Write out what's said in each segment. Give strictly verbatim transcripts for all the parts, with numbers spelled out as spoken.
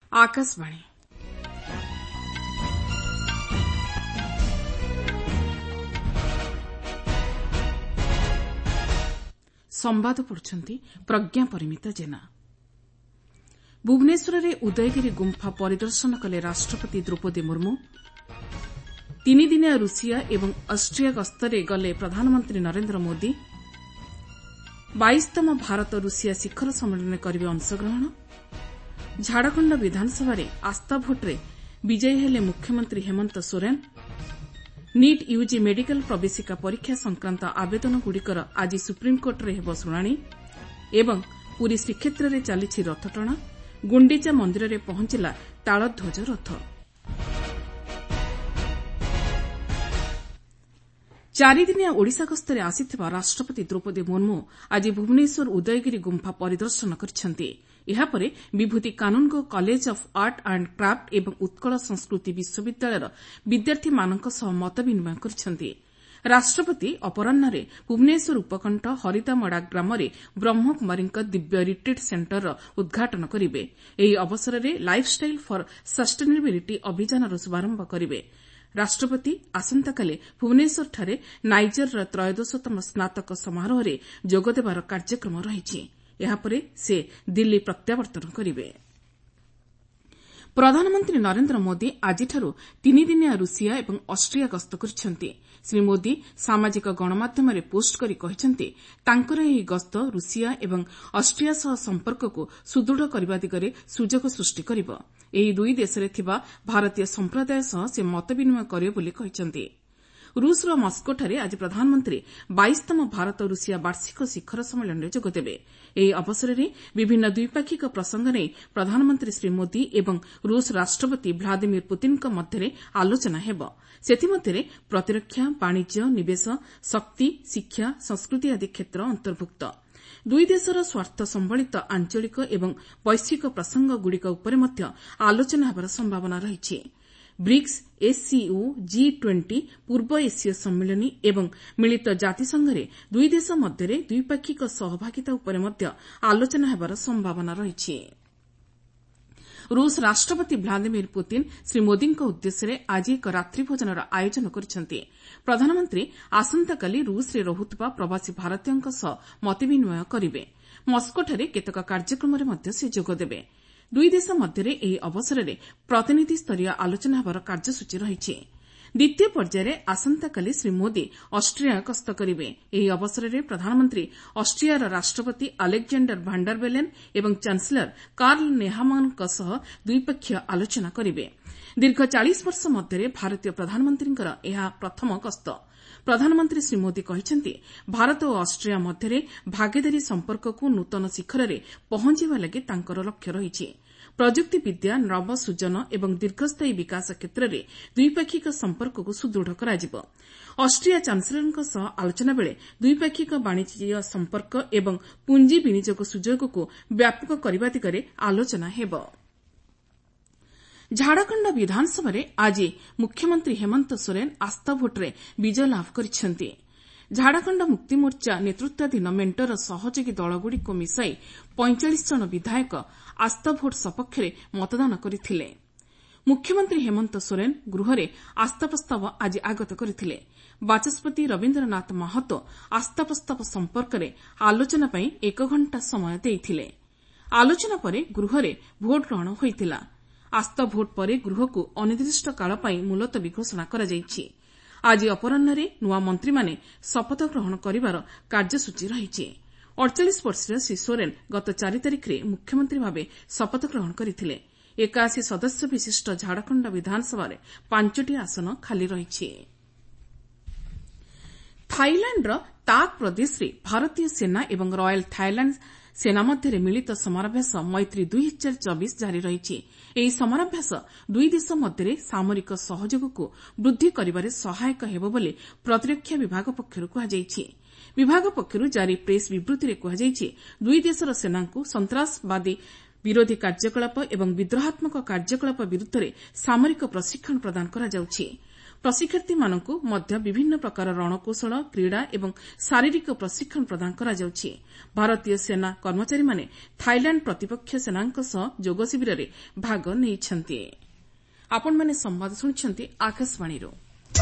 आकाशवाणी संवाद पढ़ुछंती प्रज्ञा परिमिता जेना। भुवनेश्वर में उदयगिरी गुंफा परिदर्शन कले राष्ट्रपति द्रौपदी मुर्मू। तीन दिनिया रूसिया एवं ऑस्ट्रिया गस्तरे गले प्रधानमंत्री नरेंद्र मोदी। बाईसतम भारत रूसिया शिखर सम्मेलन में करिवे अंशग्रहण। झारखंड विधानसभा रे आस्था भोट्रे विजयी हेले मुख्यमंत्री Hemant Soren. NEET UG medical प्रवेशिका परीक्षा संक्रांत आवेदनगुड़िकर आज सुप्रीमकोर्टे हेब शुणाणी। एवं पुरी श्रीक्षेत्र में चली रथटणा। गुंडीचा मंदिर में पहुंचला तालध्वज रथ। चारिदिनिया ओडिशा गस्तरे आसिथिबा राष्ट्रपति द्रौपदी मुर्मू आज भुवनेश्वर उदयगिरी गुंफा परिदर्शन करिसेंती। एहापरे Bibhuti Kanungo college of art and craft एवं उत्कल संस्कृति विश्वविद्यालयर विद्यार्थी मानक सह मत विनिमय करिसेंती। राष्ट्रपति अपराह्न भुवनेश्वर उपकंठ हरिदामड़ा ग्राम ब्रह्मकुमारी दिव्य रिट्रीट सेंटर उद्घाटन करेंगे। ଏହି ଅବସରରେ ଲାଇଫଷ୍ଟାଇଲ ଫର ସଷ୍ଟେନେବିଲିଟି ଅଭିଯାନର ଶୁଭାରମ୍ଭ କରିବେ। ରାଷ୍ଟ୍ରପତି ଆସନ୍ତାକାଲି ଭୁବନେଶ୍ୱରଠାରେ ନାଇଜରର ତ୍ରୟୋଦଶତମ ସ୍ନାତକ ସମାରୋହରେ ଯୋଗଦେବାର କାର୍ଯ୍ୟକ୍ରମ ରହିଛି। ଏହାପରେ ସେ ଦିଲ୍ଲୀ ପ୍ରତ୍ୟାବର୍ତ୍ତନ କରିବେ। ପ୍ରଧାନମନ୍ତ୍ରୀ ନରେନ୍ଦ୍ର ମୋଦି ଆଜିଠାରୁ ତିନିଦିନିଆ ରୁଷିଆ ଏବଂ ଅଷ୍ଟ୍ରିଆ ଗସ୍ତ କରିଛନ୍ତି। ଶ୍ରୀ ମୋଦି ସାମାଜିକ ଗଣମାଧ୍ୟମରେ ପୋଷ୍ଟ କରି କହିଛନ୍ତି ତାଙ୍କର ଏହି ଗସ୍ତ ରୁଷିଆ ଏବଂ ଅଷ୍ଟ୍ରିଆ ସହ ସମ୍ପର୍କକୁ ସୁଦୃଢ଼ କରିବା ଦିଗରେ ସୁଯୋଗ ସୃଷ୍ଟି କରିବ। ଏହି ଦୁଇ ଦେଶରେ ଥିବା ଭାରତୀୟ ସମ୍ପ୍ରଦାୟ ସହ ସେ ମତ ବିନିମୟ କରିବେ ବୋଲି କହିଛନ୍ତି। ରୁଷର ମସ୍କୋଠାରେ ଆଜି ପ୍ରଧାନମନ୍ତ୍ରୀ ବାଇଶତମ ଭାରତ ରୁଷିଆ ବାର୍ଷିକ ଶିଖର ସମ୍ମିଳନୀରେ ଯୋଗଦେବେ। ଏହି ଅବସରରେ ବିଭିନ୍ନ ଦ୍ୱିପାକ୍ଷିକ ପ୍ରସଙ୍ଗ ନେଇ ପ୍ରଧାନମନ୍ତ୍ରୀ ଶ୍ରୀ ମୋଦି ଏବଂ ରୁଷ ରାଷ୍ଟ୍ରପତି ଭ୍ଲାଦିମିର ପୁତିନଙ୍କ ମଧ୍ୟରେ ଆଲୋଚନା ହେବ। ସେଥିମଧ୍ୟରେ ପ୍ରତିରକ୍ଷା, ବାଣିଜ୍ୟ, ନିବେଶ, ଶକ୍ତି, ଶିକ୍ଷା, ସଂସ୍କୃତି ଆଦି କ୍ଷେତ୍ର ଅନ୍ତର୍ଭୁକ୍ତ। ଦୁଇ ଦେଶର ସ୍ୱାର୍ଥ ସମ୍ବଳିତ ଆଞ୍ଚଳିକ ଏବଂ ବୈଶ୍ୱିକ ପ୍ରସଙ୍ଗଗୁଡ଼ିକ ଉପରେ ମଧ୍ୟ ଆଲୋଚନା ହେବାର ସମ୍ଭାବନା ରହିଛି। ବ୍ରିକ୍ସ, ଏସ୍ସିଓ, ଜି ଟ୍ୱେଣ୍ଟି, ପୂର୍ବ ଏସୀୟ ସମ୍ମିଳନୀ ଏବଂ ମିଳିତ ଜାତିସଂଘରେ ଦୁଇ ଦେଶ ମଧ୍ୟରେ ଦ୍ୱିପାକ୍ଷିକ ସହଭାଗିତା ଉପରେ ମଧ୍ୟ ଆଲୋଚନା ହେବାର ସମ୍ଭାବନା ରହିଛି। ରୁଷ ରାଷ୍ଟ୍ରପତି ଭ୍ଲାଦିମିର ପୁତିନ ଶ୍ରୀ ମୋଦିଙ୍କ ଉଦ୍ଦେଶ୍ୟରେ ଆଜି ଏକ ରାତ୍ରିଭୋଜନର ଆୟୋଜନ କରିଛନ୍ତି। ପ୍ରଧାନମନ୍ତ୍ରୀ ଆସନ୍ତାକାଲି ରୁଷରେ ରହୁଥିବା ପ୍ରବାସୀ ଭାରତୀୟଙ୍କ ସହ ମତ ବିନିମୟ କରିବେ। ମସ୍କୋଠାରେ କେତେକ କାର୍ଯ୍ୟକ୍ରମରେ ମଧ୍ୟ ସେ ଯୋଗଦେବେ। ଦୁଇ ଦେଶ ମଧ୍ୟରେ ଏହି ଅବସରରେ ପ୍ରତିନିଧି ସ୍ତରୀୟ ଆଲୋଚନା ହେବାର କାର୍ଯ୍ୟସୂଚୀ ରହିଛି। ଦ୍ୱିତୀୟ ପର୍ଯ୍ୟାୟରେ ଆସନ୍ତାକାଲି ଶ୍ରୀ ମୋଦି ଅଷ୍ଟ୍ରିଆ ଗସ୍ତ କରିବେ। ଏହି ଅବସରରେ ପ୍ରଧାନମନ୍ତ୍ରୀ ଅଷ୍ଟ୍ରିଆର ରାଷ୍ଟ୍ରପତି ଆଲେକ୍ଜାଣ୍ଡାର ଭାଣ୍ଡାରବେଲେନ୍ ଏବଂ ଚାନ୍ସେଲର କାର୍ଲ ନେହାମନଙ୍କ ସହ ଦ୍ୱିପକ୍ଷୀୟ ଆଲୋଚନା କରିବେ। ଦୀର୍ଘ ଚାଳିଶ ବର୍ଷ ମଧ୍ୟରେ ଭାରତୀୟ ପ୍ରଧାନମନ୍ତ୍ରୀଙ୍କର ଏହା ପ୍ରଥମ ଗସ୍ତ। ପ୍ରଧାନମନ୍ତ୍ରୀ ଶ୍ରୀ ମୋଦି କହିଛନ୍ତି ଭାରତ ଓ ଅଷ୍ଟ୍ରିଆ ମଧ୍ୟରେ ଭାଗିଦାରୀ ସମ୍ପର୍କକୁ ନୂତନ ଶିଖରରେ ପହଞ୍ଚାଇବା ଲାଗି ତାଙ୍କର ଲକ୍ଷ୍ୟ ରହିଛି। ପ୍ରଯୁକ୍ତିବିଦ୍ୟା, ନବସୃଜନ ଏବଂ ଦୀର୍ଘସ୍ଥାୟୀ ବିକାଶ କ୍ଷେତ୍ରରେ ଦ୍ୱିପାକ୍ଷିକ ସମ୍ପର୍କକୁ ସୁଦୃଢ଼ କରାଯିବ। ଅଷ୍ଟ୍ରିଆ ଚାନ୍ସେଲରଙ୍କ ସହ ଆଲୋଚନା ବେଳେ ଦ୍ୱିପାକ୍ଷିକ ବାଣିଜ୍ୟ ସମ୍ପର୍କ ଏବଂ ପୁଞ୍ଜି ବିନିଯୋଗ ସୁଯୋଗକୁ ବ୍ୟାପକ କରିବା ଦିଗରେ ଆଲୋଚନା ହେବ। ଝାଡ଼ଖଣ୍ଡ ବିଧାନସଭାରେ ଆଜି ମୁଖ୍ୟମନ୍ତ୍ରୀ ହେମନ୍ତ ସୋରେନ ଆସ୍ଥା ଭୋଟ୍ରେ ବିଜୟ ଲାଭ କରିଛନ୍ତି। ଝାଡ଼ଖଣ୍ଡ ମୁକ୍ତିମୋର୍ଚ୍ଚା ନେତୃତ୍ୱାଧୀନ ମେଣ୍ଟର ସହଯୋଗୀ ଦଳଗୁଡ଼ିକୁ ମିଶାଇ ପଇଁଚାଳିଶ ଜଣ ବିଧାୟକ ଆସ୍ଥା ଭୋଟ୍ ସପକ୍ଷରେ ମତଦାନ କରିଥିଲେ। ମୁଖ୍ୟମନ୍ତ୍ରୀ ହେମନ୍ତ ସୋରେନ ଗୃହରେ ଆସ୍ଥା ପ୍ରସ୍ତାବ ଆଜି ଆଗତ କରିଥିଲେ। ବାଚସ୍ପତି ରବୀନ୍ଦ୍ରନାଥ ମାହାତୋ ଆସ୍ଥା ପ୍ରସ୍ତାବ ସମ୍ପର୍କରେ ଆଲୋଚନା ପାଇଁ ଏକ ଘଣ୍ଟା ସମୟ ଦେଇଥିଲେ। ଆଲୋଚନା ପରେ ଗୃହରେ ଭୋଟ୍ ଗ୍ରହଣ ହୋଇଥିଲା। ଆସ୍ଥା ଭୋଟ୍ ପରେ ଗୃହକୁ ଅନିର୍ଦ୍ଦିଷ୍ଟ କାଳ ପାଇଁ ମୁଲତବୀ ଘୋଷଣା କରାଯାଇଛି। ଆଜି ଅପରାହ୍ନରେ ନୂଆ ମନ୍ତ୍ରୀମାନେ ଶପଥ ଗ୍ରହଣ କରିବାର କାର୍ଯ୍ୟସୂଚୀ ରହିଛି। ଅଡ଼ଚାଳିଶ ବର୍ଷୀୟ ଶ୍ରୀ ସୋରେନ ଗତ ଚାରି ତାରିଖରେ ମୁଖ୍ୟମନ୍ତ୍ରୀ ଭାବେ ଶପଥ ଗ୍ରହଣ କରିଥିଲେ। ଏକାଅଶୀ ସଦସ୍ୟ ବିଶିଷ୍ଟ ଝାଡ଼ଖଣ୍ଡ ବିଧାନସଭାରେ ପାଞ୍ଚଟି ଆସନ ଖାଲି ରହିଛି। ଥାଇଲାଣ୍ଡର ତାକ୍ ପ୍ରଦେଶରେ ଭାରତୀୟ ସେନା ଏବଂ ରୟାଲ ଥାଇଲାଣ୍ଡ ସେନା ମଧ୍ୟରେ ମିଳିତ ସମରାଭ୍ୟାସ ମୈତ୍ରୀ ଦୁଇ ହଜାର ଚବିଶ ଜାରି ରହିଛି। ଏହି ସମରାଭ୍ୟାସ ଦୁଇ ଦେଶ ମଧ୍ୟରେ ସାମରିକ ସହଯୋଗକୁ ବୃଦ୍ଧି କରିବାରେ ସହାୟକ ହେବ ବୋଲି ପ୍ରତିରକ୍ଷା ବିଭାଗ ପକ୍ଷରୁ କୁହାଯାଇଛି। ବିଭାଗ ପକ୍ଷରୁ ଜାରି ପ୍ରେସ୍ ବିବୃତ୍ତିରେ କୁହାଯାଇଛି ଦୁଇ ଦେଶର ସେନାଙ୍କୁ ସନ୍ତାସବାଦୀ ବିରୋଧୀ କାର୍ଯ୍ୟକଳାପ ଏବଂ ବିଦ୍ରୋହାତ୍ମକ କାର୍ଯ୍ୟକଳାପ ବିରୁଦ୍ଧରେ ସାମରିକ ପ୍ରଶିକ୍ଷଣ ପ୍ରଦାନ କରାଯାଉଛି। ପ୍ରଶିକ୍ଷାର୍ଥୀମାନଙ୍କୁ ମଧ୍ୟ ବିଭିନ୍ନ ପ୍ରକାର ରଣକୌଶଳ କ୍ରୀଡ଼ା ଏବଂ ଶାରୀରିକ ପ୍ରଶିକ୍ଷଣ ପ୍ରଦାନ କରାଯାଉଛି। ଭାରତୀୟ ସେନା କର୍ମଚାରୀମାନେ ଥାଇଲ୍ୟାଣ୍ଡ ପ୍ରତିପକ୍ଷ ସେନାଙ୍କ ସହ ଯୋଗ ଶିବିରରେ ଭାଗ ନେଇଛନ୍ତି। ଆପଣମାନେ ସମ୍ବାଦ ଶୁଣିଛନ୍ତି ଆକାଶବାଣୀରୁ।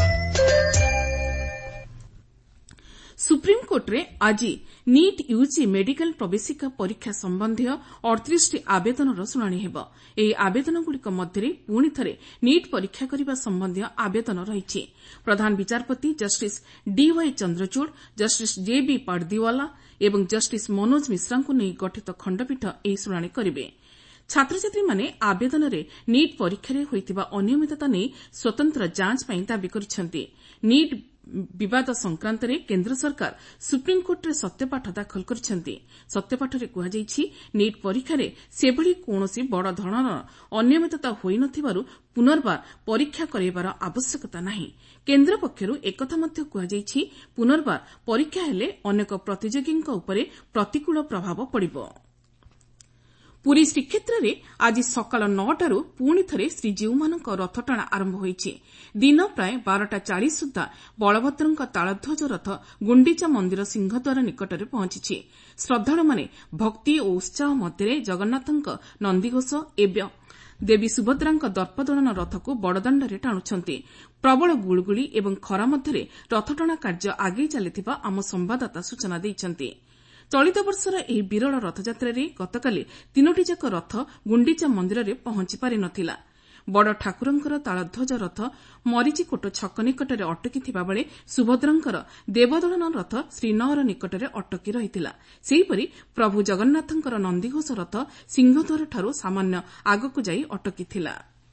ସୁପ୍ରିମକୋର୍ଟରେ ଆଜି ନିଟ୍ ୟୁଜି ମେଡିକାଲ ପ୍ରବେଶିକା ପରୀକ୍ଷା ସମ୍ବନ୍ଧୀୟ ଅଠତିରିଶଟି ଆବେଦନର ଶୁଣାଣି ହେବ। ଏହି ଆବେଦନଗୁଡ଼ିକ ମଧ୍ୟରେ ପୁଣି ଥରେ ନିଟ୍ ପରୀକ୍ଷା କରିବା ସମ୍ବନ୍ଧୀୟ ଆବେଦନ ରହିଛି। ପ୍ରଧାନ ବିଚାରପତି justice DY Chandrachud, justice JB Pardiwala ଏବଂ ଜଷ୍ଟିସ୍ ମନୋଜ ମିଶ୍ରାଙ୍କୁ ନେଇ ଗଠିତ ଖଣ୍ଡପୀଠ ଏହି ଶୁଣାଣି କରିବେ। ଛାତ୍ରଛାତ୍ରୀମାନେ ଆବେଦନରେ ନିଟ୍ ପରୀକ୍ଷାରେ ହୋଇଥିବା ଅନିୟମିତତା ନେଇ ସ୍ୱତନ୍ତ୍ର ଯାଞ୍ଚ ପାଇଁ ଦାବି କରିଛନ୍ତି। ନିଟ୍ ବିବାଦ ସଂକ୍ରାନ୍ତରେ କେନ୍ଦ୍ର ସରକାର ସୁପ୍ରିମକୋର୍ଟରେ ସତ୍ୟପାଠ ଦାଖଲ କରିଛନ୍ତି। ସତ୍ୟପାଠରେ କୁହାଯାଇଛି ନିଟ୍ ପରୀକ୍ଷାରେ ସେଭଳି କୌଣସି ବଡ଼ ଧରଣର ଅନିୟମିତତା ହୋଇନଥିବାରୁ ପୁନର୍ବାର ପରୀକ୍ଷା କରାଇବାର ଆବଶ୍ୟକତା ନାହିଁ। କେନ୍ଦ୍ର ପକ୍ଷରୁ ଏକଥା ମଧ୍ୟ କୁହାଯାଇଛି ପୁନର୍ବାର ପରୀକ୍ଷା ହେଲେ ଅନେକ ପ୍ରତିଯୋଗୀଙ୍କ ଉପରେ ପ୍ରତିକୂଳ ପ୍ରଭାବ ପଡ଼ିବ। ପୁରୀ ଶ୍ରୀକ୍ଷେତ୍ରରେ ଆଜି ସକାଳ ନଅଟାରୁ ପୁଣି ଥରେ ଶ୍ରୀଜୀଉମାନଙ୍କ ରଥଟଣା ଆରମ୍ଭ ହୋଇଛି। ଦିନ ପ୍ରାୟ ବାରଟା ଚାଳିଶ ସୁଦ୍ଧା ବଳଭଦ୍ରଙ୍କ ତାଳଧ୍ୱଜ ରଥ ଗୁଣ୍ଡିଚା ମନ୍ଦିର ସିଂହଦ୍ୱାର ନିକଟରେ ପହଞ୍ଚିଛି। ଶ୍ରଦ୍ଧାଳୁମାନେ ଭକ୍ତି ଓ ଉତ୍ସାହ ମଧ୍ୟରେ ଜଗନ୍ନାଥଙ୍କ ନନ୍ଦିଘୋଷ ଏବଂ ଦେବୀ ସୁଭଦ୍ରାଙ୍କ ଦର୍ପଦଳନ ରଥକୁ ବଡ଼ଦାଣ୍ଡରେ ଟାଣୁଛନ୍ତି। ପ୍ରବଳ ଗୁଳୁଗୁଳି ଏବଂ ଖରା ମଧ୍ୟରେ ରଥଟଣା କାର୍ଯ୍ୟ ଆଗେଇ ଚାଲିଥିବା ଆମ ସମ୍ଭାଦଦାତା ସୂଚନା ଦେଇଛନ୍ତି। ଚଳିତ ବର୍ଷର ଏହି ବିରଳ ରଥଯାତ୍ରାରେ ଗତକାଲି ତିନୋଟିଯାକ ରଥ ଗୁଣ୍ଡିଚା ମନ୍ଦିରରେ ପହଞ୍ଚି ପାରିନଥିଲା। ବଡ଼ ଠାକୁରଙ୍କର ତାଳଧ୍ୱଜ ରଥ ମରିଚିକୋଟ ଛକ ନିକଟରେ ଅଟକିଥିବା ବେଳେ ସୁଭଦ୍ରାଙ୍କର ଦେବଦଳନ ରଥ ଶ୍ରୀନଅର ନିକଟରେ ଅଟକି ରହିଥିଲା। ସେହିପରି ପ୍ରଭୁ ଜଗନ୍ନାଥଙ୍କର ନନ୍ଦିଘୋଷ ରଥ ସିଂହଦ୍ୱାରଠାରୁ ସାମାନ୍ୟ ଆଗକୁ ଯାଇ ଅଟକିଥିଲା।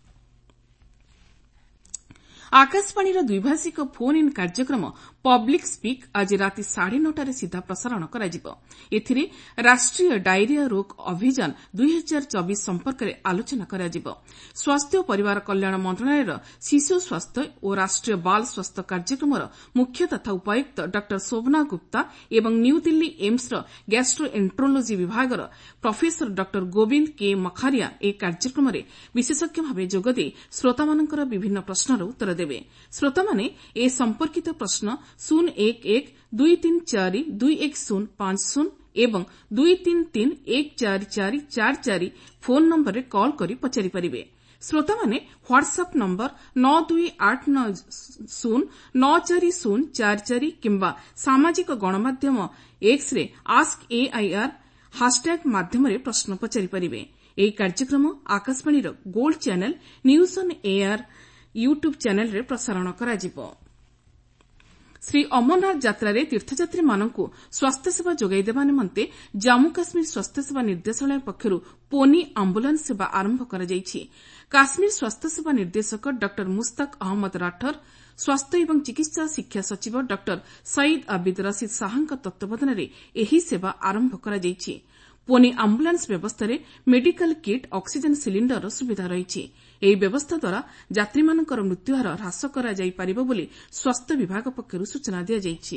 ଆକାଶବାଣୀର ଦ୍ୱିଭାଷିକ ଫୋନ୍ ଇନ୍ କାର୍ଯ୍ୟକ୍ରମ ପବ୍ଲିକ୍ ସ୍ପିକ୍ ଆଜି ରାତି ସାଢ଼େ ନଅଟାରେ ସିଧା ପ୍ରସାରଣ କରାଯିବ। ଏଥିରେ ରାଷ୍ଟ୍ରୀୟ ଡାଇରିଆ ରୋଗ ଅଭିଯାନ ଦୁଇ ହଜାର ଚବିଶ ସମ୍ପର୍କରେ ଆଲୋଚନା କରାଯିବ। ସ୍ୱାସ୍ଥ୍ୟ ଓ ପରିବାର କଲ୍ୟାଣ ମନ୍ତ୍ରଣାଳୟର ଶିଶୁ ସ୍ୱାସ୍ଥ୍ୟ ଓ ରାଷ୍ଟ୍ରୀୟ ବାଲ ସ୍ୱାସ୍ଥ୍ୟ କାର୍ଯ୍ୟକ୍ରମର ମୁଖ୍ୟ ତଥା ଉପାୟୁକ୍ତ ଡ ଶୋଭନା ଗୁପ୍ତା ଏବଂ ନ୍ୟୁଦିଲ୍ଲୀ ଏମ୍ସର ଗ୍ୟାଷ୍ଟ୍ରୋ ଏଣ୍ଟ୍ରୋଲୋଜି ବିଭାଗର ପ୍ରଫେସର ଡ ଗୋବିନ୍ଦ କେ ମଖାରିଆ ଏହି କାର୍ଯ୍ୟକ୍ରମରେ ବିଶେଷଜ୍ଞ ଭାବେ ଯୋଗଦେଇ ଶ୍ରୋତାମାନଙ୍କର ବିଭିନ୍ନ ପ୍ରଶ୍ନର ଉତ୍ତର ଦେବେ। ଶ୍ରୋତାମାନେ ଏ ସମ୍ପର୍କିତ ପ୍ରଶ୍ନ ଶୂନ ଏକ ଏକ ଦୁଇ ତିନି ଚାରି ଦୁଇ ଏକ ଶୂନ ପାଞ୍ଚ ଶୂନ ଏବଂ ଦୁଇ ତିନି ତିନି ଏକ ଚାରି ଚାରି ଚାରି ଚାରି ଫୋନ୍ ନମ୍ବରରେ କଲ୍ କରି ପଚାରିପାରିବେ। ଶ୍ରୋତାମାନେ ହ୍ୱାଟ୍ସଆପ୍ ନମ୍ବର ନଅ ଦୁଇ ଆଠ ନଅ ଶୂନ ନଅ ଚାରି ଶୂନ ଚାରି ଚାରି କିମ୍ବା ସାମାଜିକ ଗଣମାଧ୍ୟମ ଏକ୍ସରେ ଆସ୍କ ଏଆଇଆର୍ ହାଷ୍ଟାଗ୍ ମାଧ୍ୟମରେ ପ୍ରଶ୍ନ ପଚାରିପାରିବେ। ଏହି କାର୍ଯ୍ୟକ୍ରମ ଆକାଶବାଣୀର gold channel news on AIR YouTube ଚ୍ୟାନେଲ୍ରେ ପ୍ରସାରଣ କରାଯିବ। ଶ୍ରୀ ଅମରନାଥ ଯାତ୍ରାରେ ତୀର୍ଥଯାତ୍ରୀମାନଙ୍କୁ ସ୍ୱାସ୍ଥ୍ୟସେବା ଯୋଗାଇଦେବା ନିମନ୍ତେ ଜାମ୍ମୁ କାଶ୍ମୀର ସ୍ୱାସ୍ଥ୍ୟସେବା ନିର୍ଦ୍ଦେଶାଳୟ ପକ୍ଷରୁ ପୋନି ଆମ୍ବୁଲାନ୍ସ ସେବା ଆରମ୍ଭ କରାଯାଇଛି। କାଶ୍ମୀର ସ୍ୱାସ୍ଥ୍ୟସେବା ନିର୍ଦ୍ଦେଶକ ଡ ମୁସ୍ତାକ ଅହମ୍ମଦ ରାଠର, ସ୍ୱାସ୍ଥ୍ୟ ଏବଂ ଚିକିତ୍ସା ଶିକ୍ଷା ସଚିବ ଡ ସଇଦ୍ ଆବିଦ୍ ରସିଦ୍ ଶାହାଙ୍କ ତତ୍ତ୍ୱାବଧାନରେ ଏହି ସେବା ଆରମ୍ଭ କରାଯାଇଛି। ପୋନି ଆମ୍ବୁଲାନ୍ସ ବ୍ୟବସ୍ଥାରେ ମେଡିକାଲ କିଟ୍, ଅକ୍ସିଜେନ୍ ସିଲିଣ୍ଡରର ସୁବିଧା ରହିଛି। ଏହି ବ୍ୟବସ୍ଥା ଦ୍ୱାରା ଯାତ୍ରୀମାନଙ୍କର ମୃତ୍ୟୁହାର ହ୍ରାସ କରାଯାଇପାରିବ ବୋଲି ସ୍ୱାସ୍ଥ୍ୟ ବିଭାଗ ପକ୍ଷରୁ ସୂଚନା ଦିଆଯାଇଛି।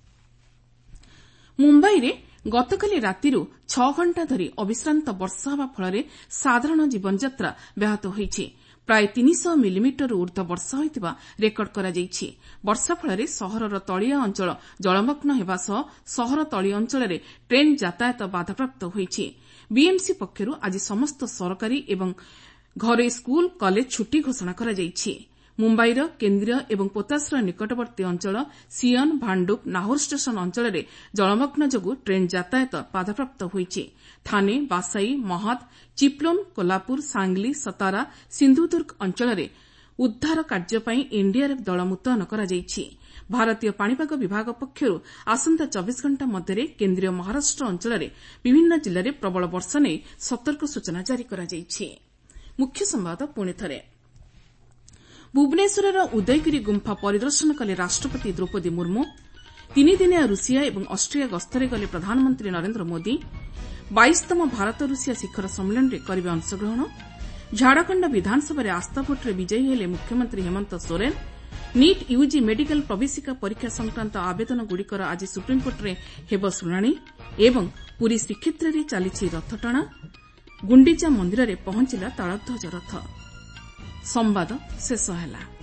ମୁମ୍ବାଇରେ ଗତକାଲି ରାତିରୁ ଛଅ ଘଣ୍ଟା ଧରି ଅବିଶ୍ରାନ୍ତ ବର୍ଷା ହେବା ଫଳରେ ସାଧାରଣ ଜୀବନଯାତ୍ରା ବ୍ୟାହତ ହୋଇଛି। ପ୍ରାୟ ତିନିଶହ ମିଲିମିଟରରୁ ଊର୍ଦ୍ଧ୍ୱ ବର୍ଷା ହୋଇଥିବା ରେକର୍ଡ କରାଯାଇଛି। ବର୍ଷା ଫଳରେ ସହରର ତଳିଆ ଅଞ୍ଚଳ ଜଳମଗ୍ନ ହେବା ସହ ସହର ତଳିଆ ଅଞ୍ଚଳରେ ଟ୍ରେନ୍ ଯାତାୟାତ ବାଧାପ୍ରାପ୍ତ ହୋଇଛି। ବିଏମ୍ସି ପକ୍ଷରୁ ଆଜି ସମସ୍ତ ସରକାରୀ ଏବଂ ଘରୋଇ ସ୍କୁଲ କଲେଜ ଛୁଟି ଘୋଷଣା କରାଯାଇଛି। ମୁମ୍ବାଇର କେନ୍ଦ୍ରୀୟ ଏବଂ ପୋତାଶ୍ରୟ ନିକଟବର୍ତ୍ତୀ ଅଞ୍ଚଳ ସିଅନ୍, ଭାଣ୍ଡୁପ୍, ନାହୋର ଷ୍ଟେସନ ଅଞ୍ଚଳରେ ଜଳମଗ୍ନ ଯୋଗୁଁ ଟ୍ରେନ୍ ଯାତାୟାତ ବାଧାପ୍ରାପ୍ତ ହୋଇଛି। ଥାନେ, ବାସାଇ, ମହାଦ, ଚିପ୍ଲୋନ୍, କୋଲ୍ହାପୁର, ସାଙ୍ଗଲି, ସତାରା, ସିନ୍ଧୁଦୁର୍ଗ ଅଞ୍ଚଳରେ ଉଦ୍ଧାର କାର୍ଯ୍ୟ ପାଇଁ ଏନ୍ଡିଆର୍ଏଫ୍ ଦଳ ମୁତୟନ କରାଯାଇଛି। ଭାରତୀୟ ପାଣିପାଗ ବିଭାଗ ପକ୍ଷରୁ ଆସନ୍ତା ଚବିଶ ଘଣ୍ଟା ମଧ୍ୟରେ କେନ୍ଦ୍ରୀୟ ମହାରାଷ୍ଟ୍ର ଅଞ୍ଚଳରେ ବିଭିନ୍ନ ଜିଲ୍ଲାରେ ପ୍ରବଳ ବର୍ଷା ନେଇ ସତର୍କ ସୂଚନା ଜାରି କରାଯାଇଛି। ମୁଖ୍ୟ ସମ୍ବାଦ ପୁଣିଥରେ। ଭୁବନେଶ୍ୱରର ଉଦୟଗିରି ଗୁମ୍ଫା ପରିଦର୍ଶନ କଲେ ରାଷ୍ଟ୍ରପତି ଦ୍ରୌପଦୀ ମୁର୍ମୁ। ତିନିଦିନିଆ ରୁଷିଆ ଏବଂ ଅଷ୍ଟ୍ରିଆ ଗସ୍ତରେ ଗଲେ ପ୍ରଧାନମନ୍ତ୍ରୀ ନରେନ୍ଦ୍ର ମୋଦି। ବାଇଶତମ ଭାରତ ରୁଷିଆ ଶିଖର ସମ୍ମିଳନୀରେ କରିବେ ଅଂଶଗ୍ରହଣ। ଝାଡ଼ଖଣ୍ଡ ବିଧାନସଭାରେ ଆସ୍ଥା ଭୋଟ୍ରେ ବିଜୟୀ ହେଲେ ମୁଖ୍ୟମନ୍ତ୍ରୀ Hemant Soren. NEET UG medical ପ୍ରବେଶିକା ପରୀକ୍ଷା ସଂକ୍ରାନ୍ତ ଆବେଦନଗୁଡ଼ିକର ଆଜି ସୁପ୍ରିମକୋର୍ଟରେ ହେବ ଶୁଣାଣି ଏବଂ ପୁରୀ ଶ୍ରୀକ୍ଷେତ୍ରରେ ଚାଲିଛି ରଥଟଣା। ଗୁଣ୍ଡିଚା ମନ୍ଦିରରେ ପହଞ୍ଚିଲା ତାଳଧ୍ୱଜ ରଥ। ସମ୍ବାଦ ଶେଷ ହେଲା।